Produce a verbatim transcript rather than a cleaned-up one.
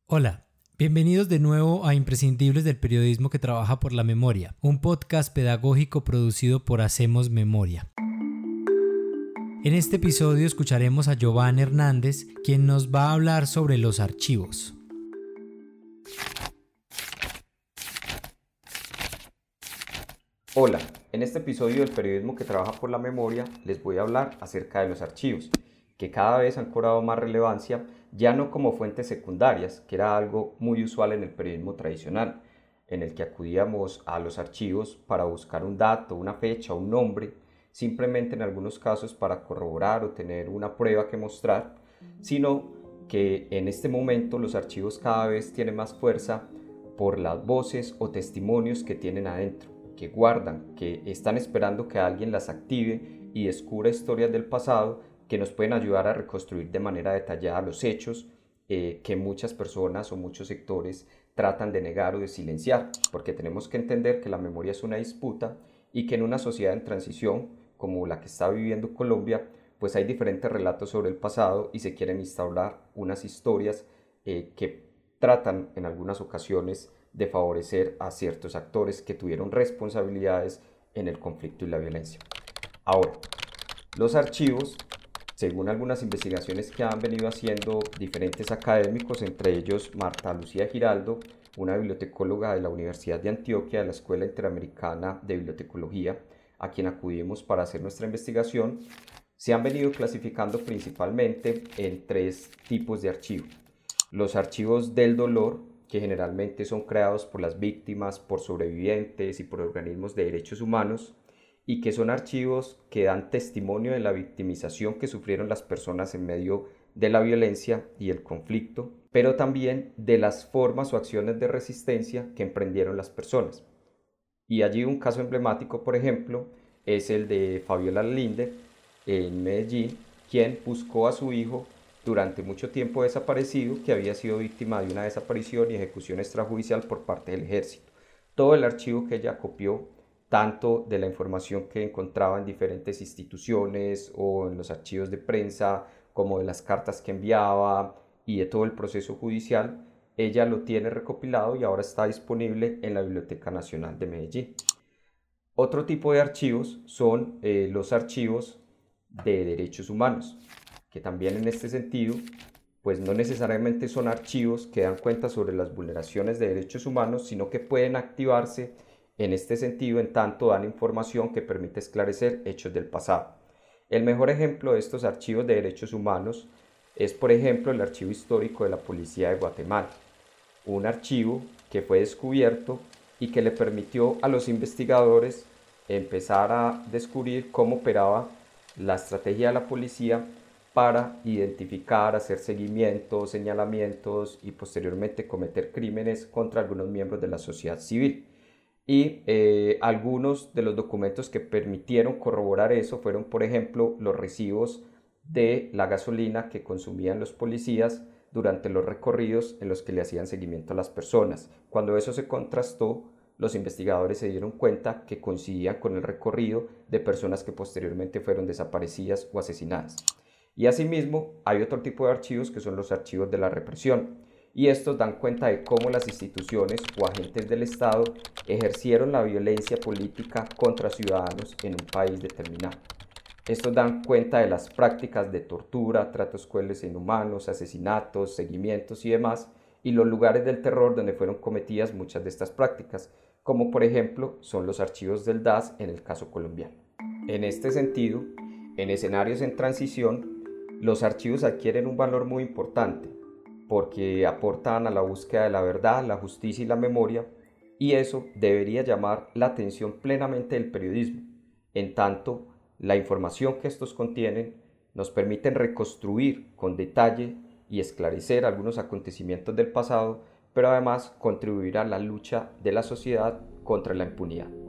Hola, bienvenidos de nuevo a Imprescindibles del Periodismo que Trabaja por la Memoria, un podcast pedagógico producido por Hacemos Memoria. En este episodio escucharemos a Giovanni Hernández, quien nos va a hablar sobre los archivos. Hola, en este episodio del Periodismo que Trabaja por la Memoria les voy a hablar acerca de los archivos, que cada vez han cobrado más relevancia, ya no como fuentes secundarias, que era algo muy usual en el periodismo tradicional, en el que acudíamos a los archivos para buscar un dato, una fecha, un nombre, simplemente en algunos casos para corroborar o tener una prueba que mostrar, sino que en este momento los archivos cada vez tienen más fuerza por las voces o testimonios que tienen adentro, que guardan, que están esperando que alguien las active y descubra historias del pasado que nos pueden ayudar a reconstruir de manera detallada los hechos eh, que muchas personas o muchos sectores tratan de negar o de silenciar, porque tenemos que entender que la memoria es una disputa y que en una sociedad en transición como la que está viviendo Colombia, pues hay diferentes relatos sobre el pasado y se quieren instaurar unas historias eh, que tratan en algunas ocasiones de favorecer a ciertos actores que tuvieron responsabilidades en el conflicto y la violencia. Ahora, los archivos, según algunas investigaciones que han venido haciendo diferentes académicos, entre ellos Marta Lucía Giraldo, una bibliotecóloga de la Universidad de Antioquia, de la Escuela Interamericana de Bibliotecología, a quien acudimos para hacer nuestra investigación, se han venido clasificando principalmente en tres tipos de archivos. Los archivos del dolor, que generalmente son creados por las víctimas, por sobrevivientes y por organismos de derechos humanos, y que son archivos que dan testimonio de la victimización que sufrieron las personas en medio de la violencia y el conflicto, pero también de las formas o acciones de resistencia que emprendieron las personas. Y allí un caso emblemático, por ejemplo, es el de Fabiola Linde en Medellín, quien buscó a su hijo durante mucho tiempo desaparecido, que había sido víctima de una desaparición y ejecución extrajudicial por parte del ejército. Todo el archivo que ella copió, tanto de la información que encontraba en diferentes instituciones o en los archivos de prensa, como de las cartas que enviaba y de todo el proceso judicial, ella lo tiene recopilado y ahora está disponible en la Biblioteca Nacional de Medellín. Otro tipo de archivos son eh, los archivos de derechos humanos, que también en este sentido, pues no necesariamente son archivos que dan cuenta sobre las vulneraciones de derechos humanos, sino que pueden activarse en este sentido en tanto dan información que permite esclarecer hechos del pasado. El mejor ejemplo de estos archivos de derechos humanos es, por ejemplo, el Archivo Histórico de la Policía de Guatemala, un archivo que fue descubierto y que le permitió a los investigadores empezar a descubrir cómo operaba la estrategia de la policía para identificar, hacer seguimientos, señalamientos y posteriormente cometer crímenes contra algunos miembros de la sociedad civil. Y eh, algunos de los documentos que permitieron corroborar eso fueron, por ejemplo, los recibos de la gasolina que consumían los policías durante los recorridos en los que le hacían seguimiento a las personas. Cuando eso se contrastó, los investigadores se dieron cuenta que coincidían con el recorrido de personas que posteriormente fueron desaparecidas o asesinadas. Y asimismo, hay otro tipo de archivos que son los archivos de la represión, y estos dan cuenta de cómo las instituciones o agentes del Estado ejercieron la violencia política contra ciudadanos en un país determinado. Estos dan cuenta de las prácticas de tortura, tratos crueles e inhumanos, asesinatos, seguimientos y demás, y los lugares del terror donde fueron cometidas muchas de estas prácticas, como por ejemplo son los archivos del D A S en el caso colombiano. En este sentido, en escenarios en transición, los archivos adquieren un valor muy importante, porque aportan a la búsqueda de la verdad, la justicia y la memoria, y eso debería llamar la atención plenamente del periodismo, en tanto la información que estos contienen nos permiten reconstruir con detalle y esclarecer algunos acontecimientos del pasado, pero además contribuir a la lucha de la sociedad contra la impunidad.